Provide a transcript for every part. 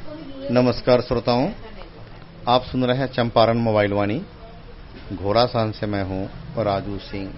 नमस्कार श्रोताओं, आप सुन रहे हैं चंपारण मोबाइल वाणी। घोड़ासान से मैं हूं राजू सिंह।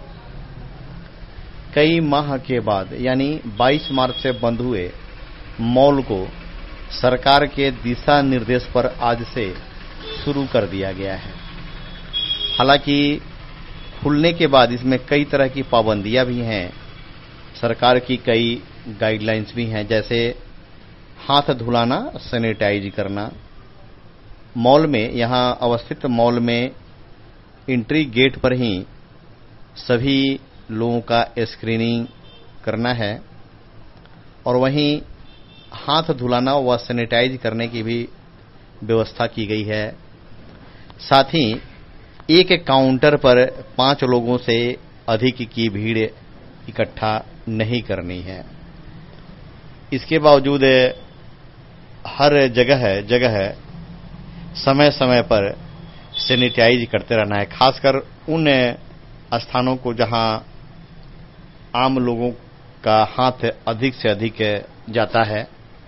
कई माह के बाद यानी 22 मार्च से बंद हुए मॉल को सरकार के दिशा निर्देश पर आज से शुरू कर दिया गया है। हालांकि खुलने के बाद इसमें कई तरह की पाबंदियां भी हैं, सरकार की कई गाइडलाइंस भी हैं, जैसे हाथ धुलाना, सैनिटाइज करना। मॉल में, यहां अवस्थित मॉल में एंट्री गेट पर ही सभी लोगों का स्क्रीनिंग करना है और वहीं हाथ धुलाना व सैनिटाइज करने की भी व्यवस्था की गई है। साथ ही एक काउंटर पर 5 लोगों से अधिक की भीड़ इकट्ठा नहीं करनी है। इसके बावजूद हर जगह समय समय पर सैनिटाइज करते रहना है, खासकर उन स्थानों को जहां आम लोगों का हाथ अधिक से अधिक जाता है।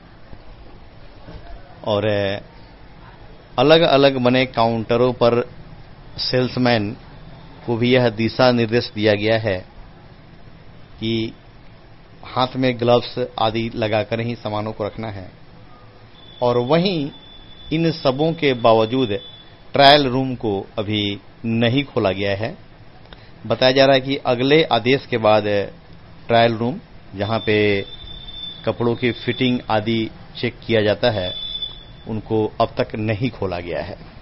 और अलग अलग बने काउंटरों पर सेल्समैन को भी यह दिशा निर्देश दिया गया है कि हाथ में ग्लव्स आदि लगाकर ही सामानों को रखना है। और वहीं इन सबों के बावजूद ट्रायल रूम को अभी नहीं खोला गया है। बताया जा रहा है कि अगले आदेश के बाद ट्रायल रूम, जहां पे कपड़ों की फिटिंग आदि चेक किया जाता है, उनको अब तक नहीं खोला गया है।